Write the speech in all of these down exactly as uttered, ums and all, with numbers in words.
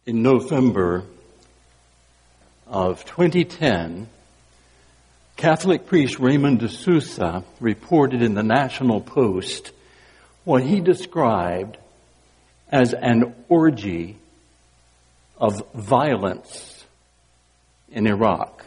in November of twenty ten, Catholic priest Raymond de Sousa reported in the National Post what he described as an orgy of violence in Iraq.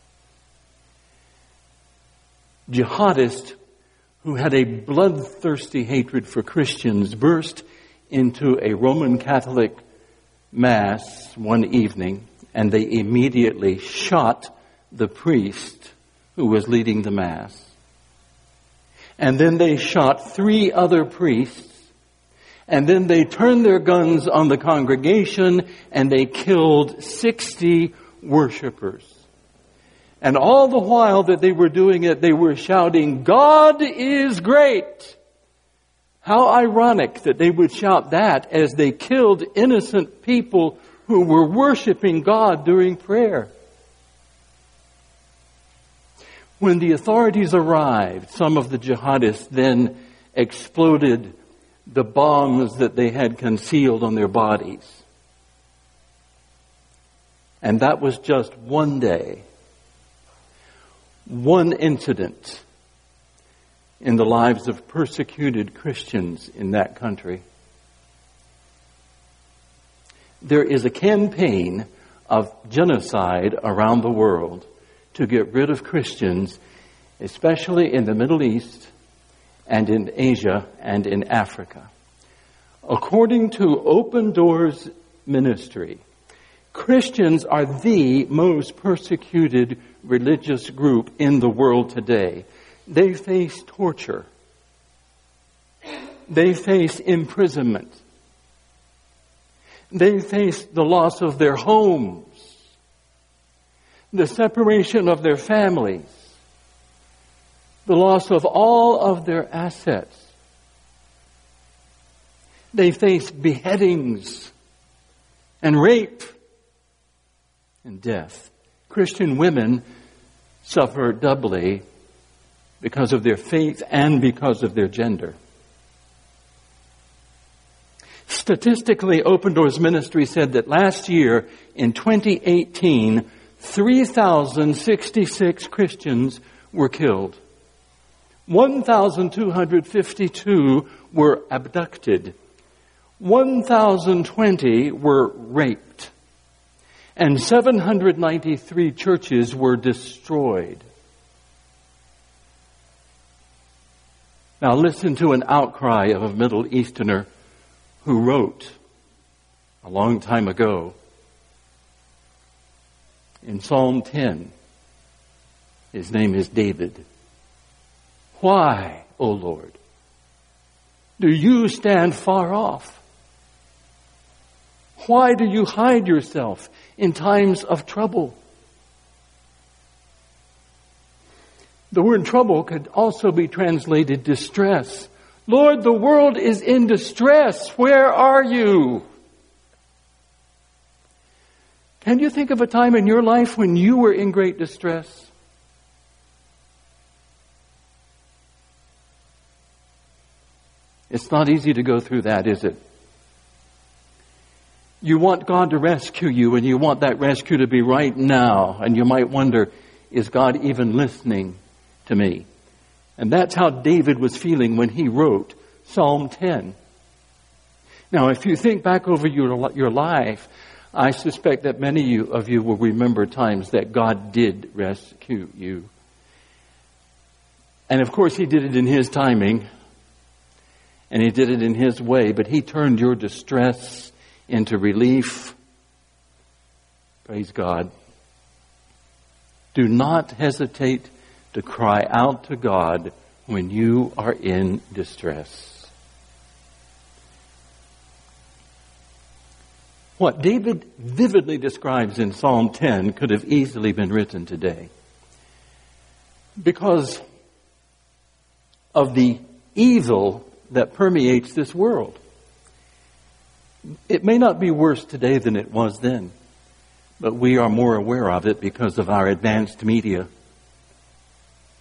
Jihadists who had a bloodthirsty hatred for Christians burst into a Roman Catholic Mass one evening, and they immediately shot the priest who was leading the Mass. And then they shot three other priests, and then they turned their guns on the congregation, and they killed sixty worshipers. And all the while that they were doing it, they were shouting, "God is great!" How ironic that they would shout that as they killed innocent people who were worshiping God during prayer. When the authorities arrived, some of the jihadists then exploded the bombs that they had concealed on their bodies. And that was just one day, one incident in the lives of persecuted Christians in that country. There is a campaign of genocide around the world to get rid of Christians, especially in the Middle East and in Asia and in Africa. According to Open Doors Ministry, Christians are the most persecuted religious group in the world today. They face torture. They face imprisonment. They face the loss of their homes, the separation of their families, the loss of all of their assets. They face beheadings and rape and death. Christian women suffer doubly because of their faith and because of their gender. Statistically, Open Doors Ministry said that last year, in twenty eighteen, three thousand sixty-six Christians were killed. one thousand two hundred fifty-two were abducted. one thousand twenty were raped. And seven hundred ninety-three churches were destroyed. Now listen to an outcry of a Middle Easterner who wrote a long time ago in Psalm ten. His name is David. "Why, O Lord, do you stand far off? Why do you hide yourself in times of trouble?" The word trouble could also be translated distress. "Lord, the world is in distress. Where are you?" Can you think of a time in your life when you were in great distress? It's not easy to go through that, is it? You want God to rescue you, and you want that rescue to be right now. And you might wonder, is God even listening to me? And that's how David was feeling when he wrote Psalm ten. Now, if you think back over your, your life, I suspect that many of you will remember times that God did rescue you. And of course, He did it in His timing, and He did it in His way, but He turned your distress into relief. Praise God. Do not hesitate to cry out to God when you are in distress. What David vividly describes in Psalm ten could have easily been written today, because of the evil that permeates this world. It may not be worse today than it was then, but we are more aware of it because of our advanced media.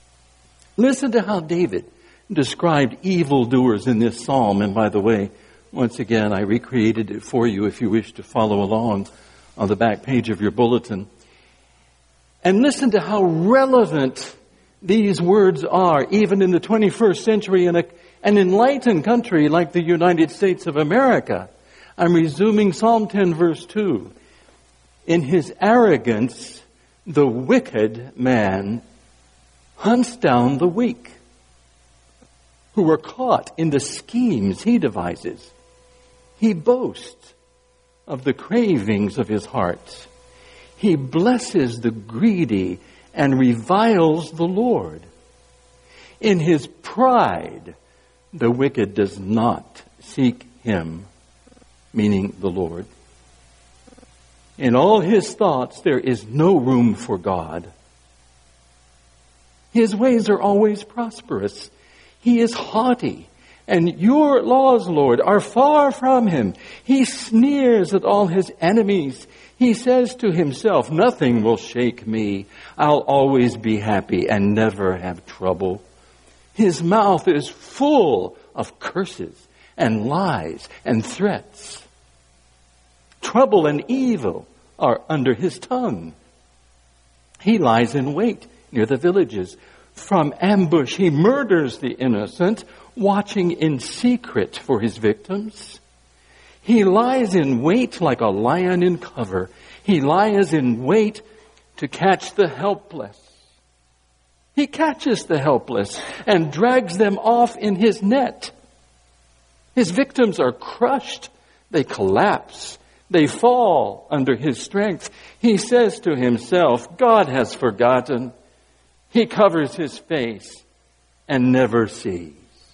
Listen to how David described evildoers in this psalm. And by the way, Once again, I recreated it for you if you wish to follow along on the back page of your bulletin. And listen to how relevant these words are, even in the twenty-first century in a, an enlightened country like the United States of America. I'm resuming Psalm ten, verse two. In his arrogance, the wicked man hunts down the weak, who are caught in the schemes he devises. He boasts of the cravings of his heart. He blesses the greedy and reviles the Lord. In his pride, the wicked does not seek him, meaning the Lord. In all his thoughts, there is no room for God. His ways are always prosperous. He is haughty, and your laws, Lord, are far from him. He sneers at all his enemies. He says to himself, nothing will shake me. I'll always be happy and never have trouble. His mouth is full of curses and lies and threats. Trouble and evil are under his tongue. He lies in wait near the villages. From ambush, he murders the innocent, watching in secret for his victims. He lies in wait like a lion in cover. He lies in wait to catch the helpless. He catches the helpless and drags them off in his net. His victims are crushed. They collapse. They fall under his strength. He says to himself, God has forgotten. He covers his face and never sees.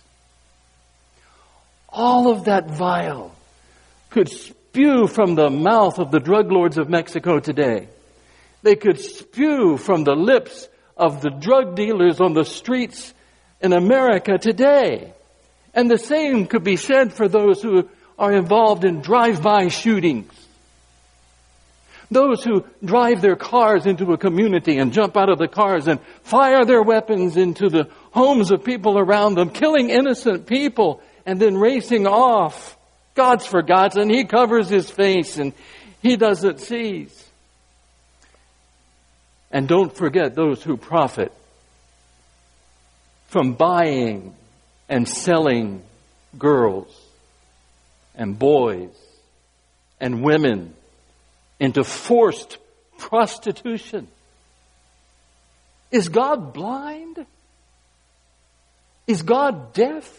All of that vile could spew from the mouth of the drug lords of Mexico today. They could spew from the lips of the drug dealers on the streets in America today. And the same could be said for those who are involved in drive-by shootings. Those who drive their cars into a community and jump out of the cars and fire their weapons into the homes of people around them, killing innocent people and then racing off. God's forgotten. He covers his face and he doesn't seize. And don't forget those who profit from buying and selling girls and boys and women into forced prostitution. Is God blind? Is God deaf?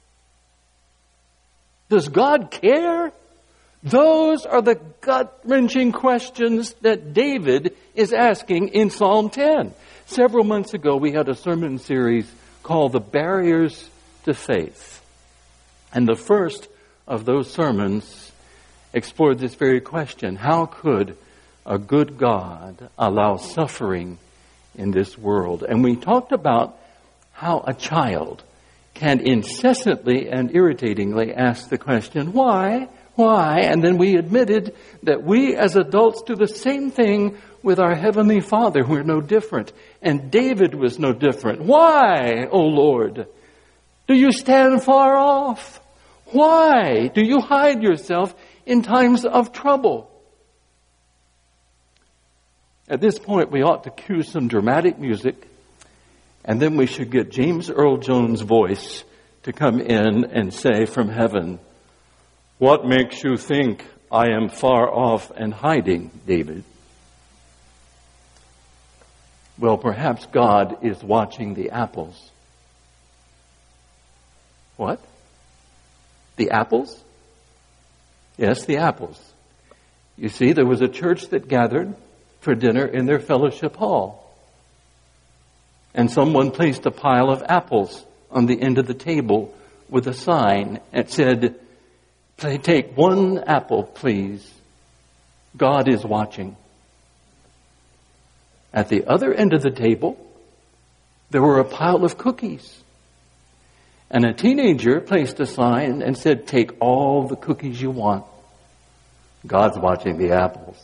Does God care? Those are the gut-wrenching questions that David is asking in Psalm ten. Several months ago, we had a sermon series called The Barriers to Faith. And the first of those sermons explored this very question. How could a good God allow suffering in this world? And we talked about how a child can incessantly and irritatingly ask the question, why? Why? And then we admitted that we as adults do the same thing with our Heavenly Father. We're no different. And David was no different. Why, O Lord, do you stand far off? Why do you hide yourself in times of trouble? At this point, we ought to cue some dramatic music, and then we should get James Earl Jones' voice to come in and say from heaven, what makes you think I am far off and hiding, David? Well, perhaps God is watching the apples. What? The apples? Yes, the apples. You see, there was a church that gathered for dinner in their fellowship hall. And someone placed a pile of apples on the end of the table with a sign that said, take one apple, please. God is watching. At the other end of the table, there were a pile of cookies. And a teenager placed a sign and said, take all the cookies you want. God's watching the apples.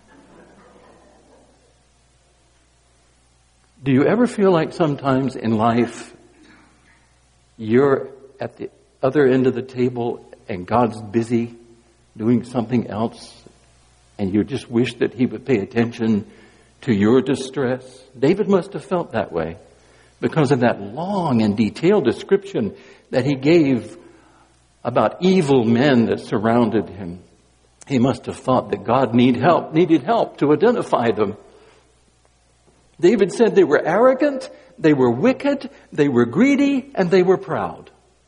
Do you ever feel like sometimes in life you're at the other end of the table and God's busy doing something else, and you just wish that he would pay attention to your distress? David must have felt that way because of that long and detailed description that he gave about evil men that surrounded him. He must have thought that God need help, needed help to identify them. David said they were arrogant, they were wicked, they were greedy, and they were proud.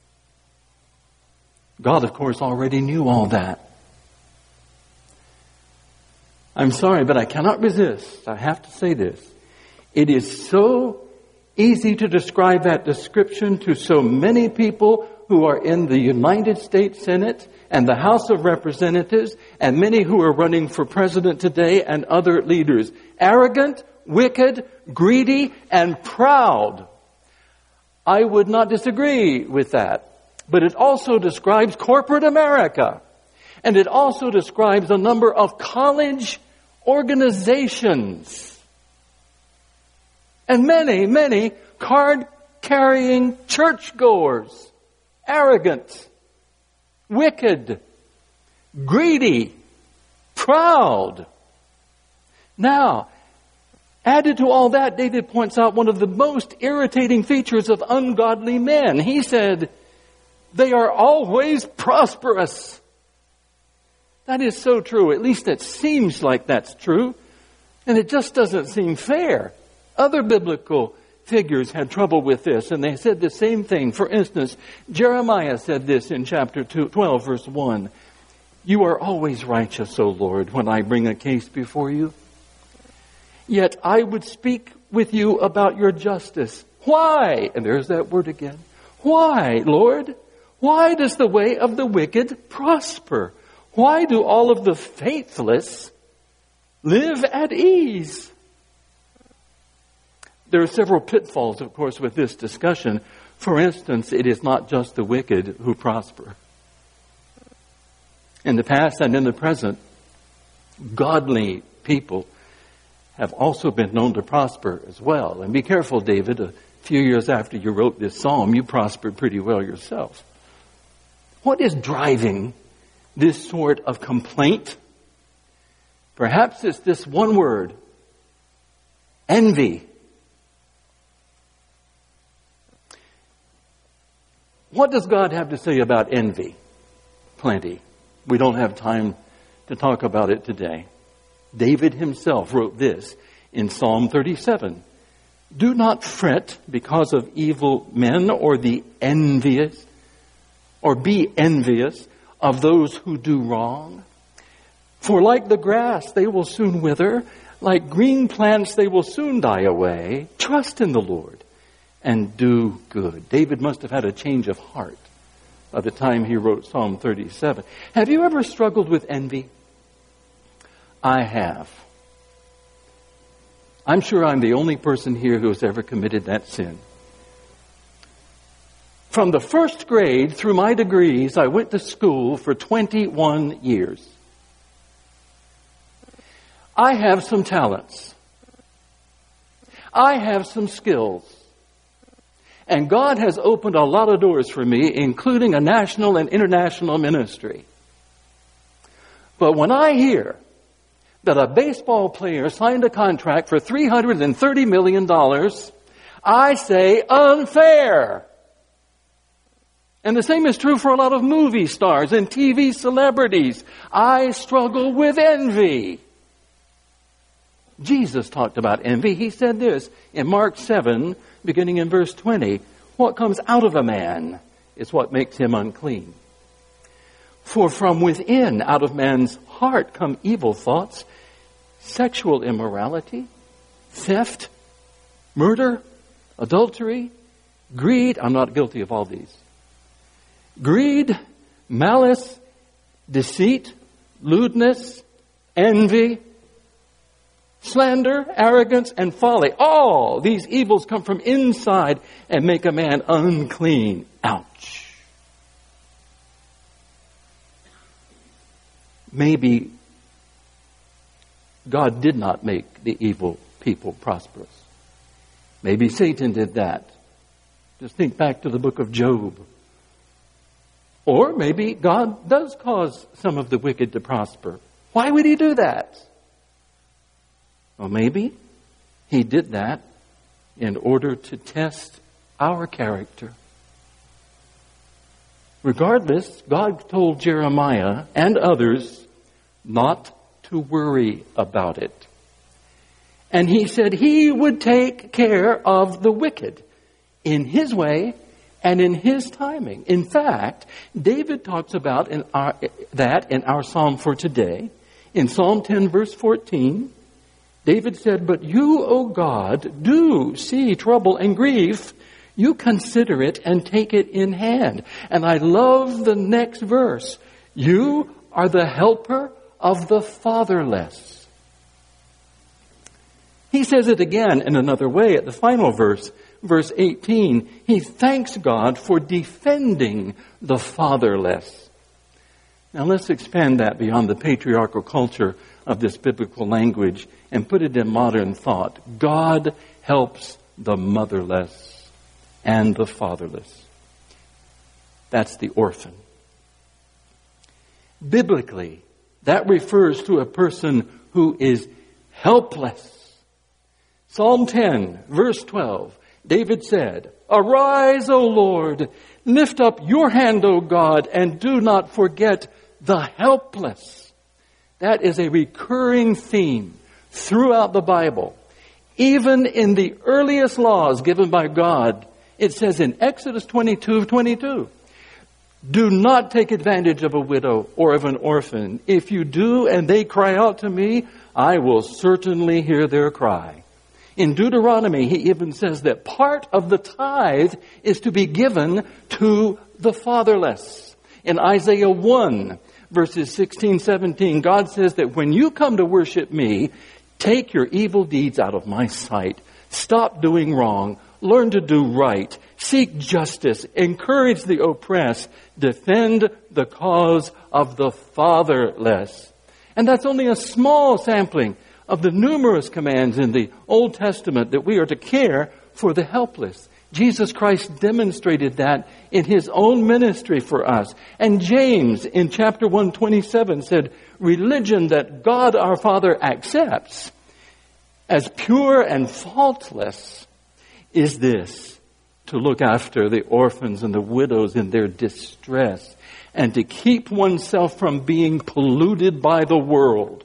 God, of course, already knew all that. I'm sorry, but I cannot resist. I have to say this. It is so easy to describe that description to so many people who are in the United States Senate and the House of Representatives and many who are running for president today and other leaders. Arrogant, wicked, greedy, and proud. I would not disagree with that. But it also describes corporate America. And it also describes a number of college organizations. And many, many card-carrying churchgoers. Arrogant, wicked, greedy, proud. Now, added to all that, David points out one of the most irritating features of ungodly men. He said, they are always prosperous. That is so true. At least it seems like that's true. And it just doesn't seem fair. Other biblical figures had trouble with this, and they said the same thing. For instance, Jeremiah said this in chapter twelve, verse one. You are always righteous, O Lord, when I bring a case before you. Yet I would speak with you about your justice. Why? And there's that word again. Why, Lord? Why does the way of the wicked prosper? Why do all of the faithless live at ease? There are several pitfalls, of course, with this discussion. For instance, it is not just the wicked who prosper. In the past and in the present, godly people have also been known to prosper as well. And be careful, David, a few years after you wrote this psalm, you prospered pretty well yourself. What is driving this sort of complaint? Perhaps it's this one word, envy. What does God have to say about envy? Plenty. We don't have time to talk about it today. David himself wrote this in Psalm thirty-seven. Do not fret because of evil men or the envious, or be envious of those who do wrong. For like the grass, they will soon wither. Like green plants, they will soon die away. Trust in the Lord and do good. David must have had a change of heart by the time he wrote Psalm thirty-seven. Have you ever struggled with envy? I have. I'm sure I'm the only person here who has ever committed that sin. From the first grade through my degrees, I went to school for twenty-one years. I have some talents. I have some skills. And God has opened a lot of doors for me, including a national and international ministry. But when I hear that a baseball player signed a contract for three hundred thirty million dollars, I say unfair. And the same is true for a lot of movie stars and T V celebrities. I struggle with envy. Jesus talked about envy. He said this in Mark seven, beginning in verse twenty. What comes out of a man is what makes him unclean. For from within, out of man's heart, come evil thoughts, sexual immorality, theft, murder, adultery, greed. I'm not guilty of all these. Greed, malice, deceit, lewdness, envy, slander, arrogance, and folly. All these evils come from inside and make a man unclean. Ouch. Maybe God did not make the evil people prosperous. Maybe Satan did that. Just think back to the book of Job. Or maybe God does cause some of the wicked to prosper. Why would he do that? Well, maybe he did that in order to test our character. Regardless, God told Jeremiah and others not to worry about it. And he said he would take care of the wicked in his way and in his timing. In fact, David talks about in our, that in our psalm for today. In Psalm ten, verse fourteen, David said, "But you, O God, do see trouble and grief. You consider it and take it in hand." And I love the next verse. "You are the helper of the fatherless." He says it again in another way at the final verse, verse eighteen. He thanks God for defending the fatherless. Now let's expand that beyond the patriarchal culture of this biblical language and put it in modern thought. God helps the motherless and the fatherless. That's the orphan. Biblically, that refers to a person who is helpless. Psalm ten, verse twelve, David said, "Arise, O Lord, lift up your hand, O God, and do not forget the helpless." That is a recurring theme throughout the Bible. Even in the earliest laws given by God, it says in Exodus twenty-two, twenty-two, "Do not take advantage of a widow or of an orphan. If you do and they cry out to me, I will certainly hear their cry." In Deuteronomy, he even says that part of the tithe is to be given to the fatherless. In Isaiah one, verses sixteen, seventeen, God says that when you come to worship me, take your evil deeds out of my sight. Stop doing wrong. Learn to do right. Seek justice. Encourage the oppressed. Defend the cause of the fatherless. And that's only a small sampling of the numerous commands in the Old Testament that we are to care for the helpless. Jesus Christ demonstrated that in his own ministry for us. And James in chapter one twenty-seven said, "Religion that God our Father accepts as pure and faultless is this, to look after the orphans and the widows in their distress, and to keep oneself from being polluted by the world."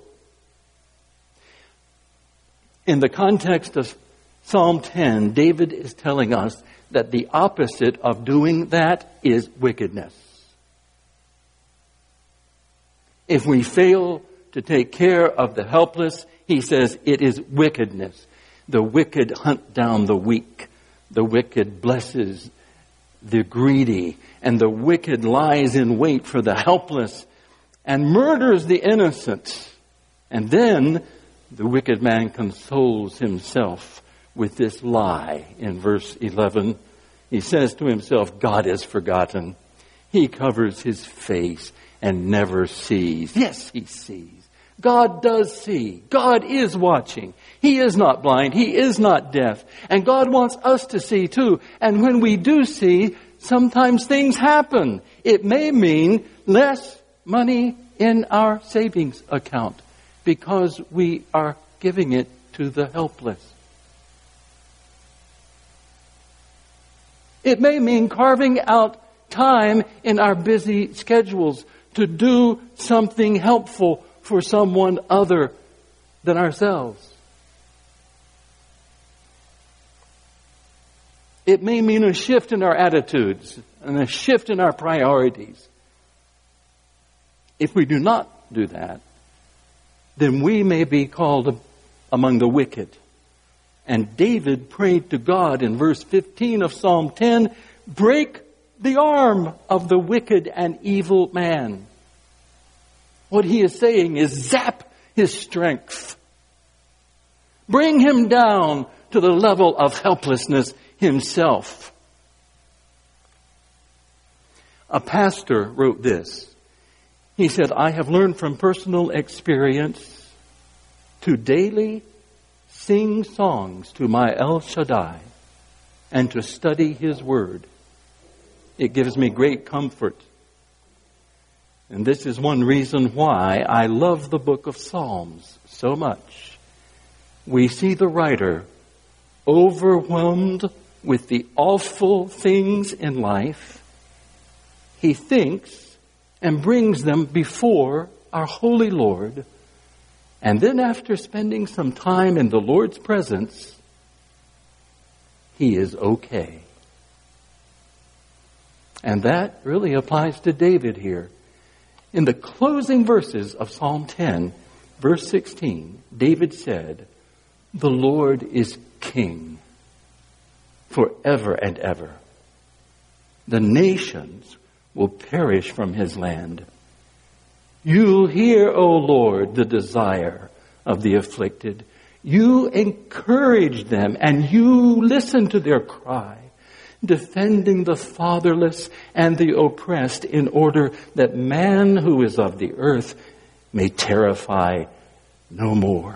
In the context of Psalm ten, David is telling us that the opposite of doing that is wickedness. If we fail to take care of the helpless, he says it is wickedness. The wicked hunt down the weak. The wicked blesses the greedy. And the wicked lies in wait for the helpless and murders the innocent. And then the wicked man consoles himself with this lie. In verse eleven, he says to himself, "God is forgotten. He covers his face and never sees." Yes, he sees. God does see. God is watching. He is not blind. He is not deaf. And God wants us to see too. And when we do see, sometimes things happen. It may mean less money in our savings account because we are giving it to the helpless. It may mean carving out time in our busy schedules to do something helpful for someone other than ourselves. It may mean a shift in our attitudes and a shift in our priorities. If we do not do that, then we may be called among the wicked. And David prayed to God in verse fifteen of Psalm ten, "Break the arm of the wicked and evil man." What he is saying is zap his strength. Bring him down to the level of helplessness himself. A pastor wrote this. He said, "I have learned from personal experience to daily sing songs to my El Shaddai and to study his word. It gives me great comfort And this is one reason why I love the book of Psalms so much. We see the writer overwhelmed with the awful things in life. He thinks and brings them before our holy Lord. And then after spending some time in the Lord's presence, he is okay. And that really applies to David here. In the closing verses of Psalm ten, verse sixteen, David said, "The Lord is King forever and ever. The nations will perish from his land. You'll hear, O Lord, the desire of the afflicted. You encourage them and you listen to their cry, defending the fatherless and the oppressed in order that man who is of the earth may terrify no more."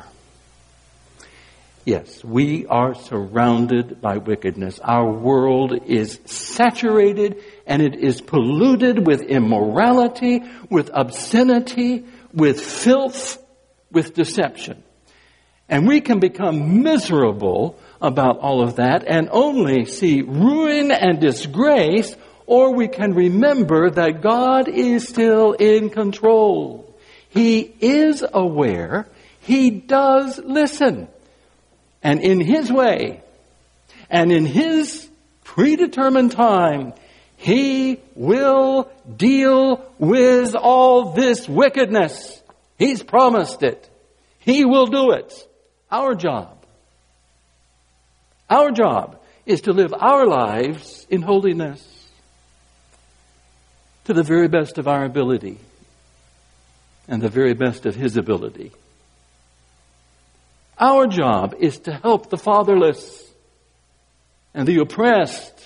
Yes, we are surrounded by wickedness. Our world is saturated and it is polluted with immorality, with obscenity, with filth, with deception. And we can become miserable about all of that and only see ruin and disgrace, or we can remember that God is still in control. He is aware. He does listen. And in his way, and in his predetermined time, he will deal with all this wickedness. He's promised it. He will do it. Our job, our job is to live our lives in holiness to the very best of our ability and the very best of his ability. Our job is to help the fatherless and the oppressed.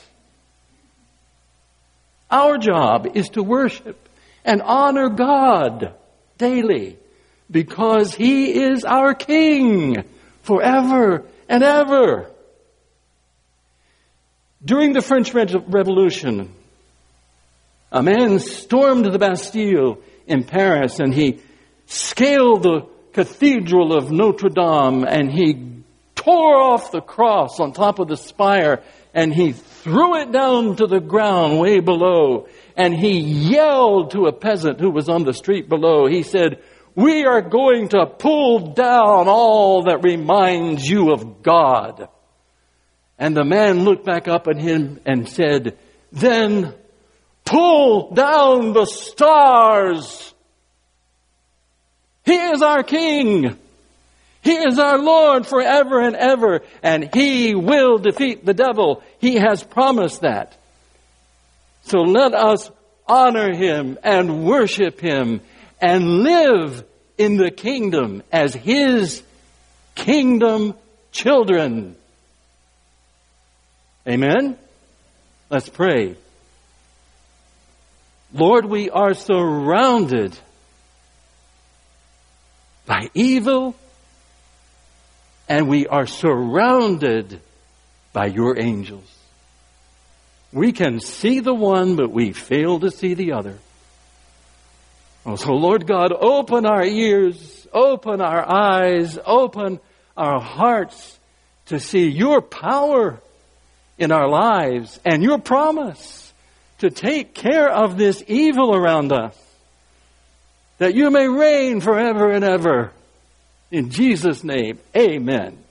Our job is to worship and honor God daily because he is our King forever and ever. During the French Revolution, a man stormed the Bastille in Paris and he scaled the Cathedral of Notre Dame and he tore off the cross on top of the spire and he threw it down to the ground way below, and he yelled to a peasant who was on the street below. He said, "We are going to pull down all that reminds you of God." And the man looked back up at him and said, "Then pull down the stars." He is our King. He is our Lord forever and ever, and he will defeat the devil. He has promised that. So let us honor him and worship him and live in the kingdom as his kingdom children. Amen? Let's pray. Lord, we are surrounded by evil, and we are surrounded by your angels. We can see the one, but we fail to see the other. Oh, so Lord God, open our ears, open our eyes, open our hearts to see your power in our lives and your promise to take care of this evil around us, that you may reign forever and ever. In Jesus' name, amen.